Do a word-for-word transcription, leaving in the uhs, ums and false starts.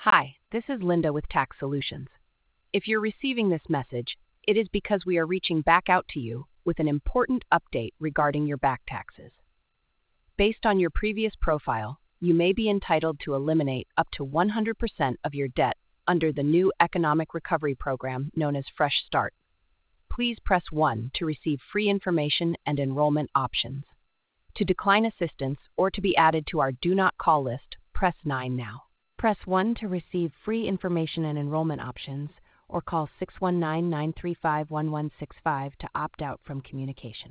Hi, this is Linda with Tax Solutions. If you're receiving this message, it is because we are reaching back out to you with an important update regarding your back taxes. Based on your previous profile, you may be entitled to eliminate up to one hundred percent of your debt under the new economic recovery program known as Fresh Start. Please press one to receive free information and enrollment options. To decline assistance or to be added to our Do Not Call list, press nine now. Press one to receive free information and enrollment options, or call six one nine, nine three five, one one six five to opt out from communication.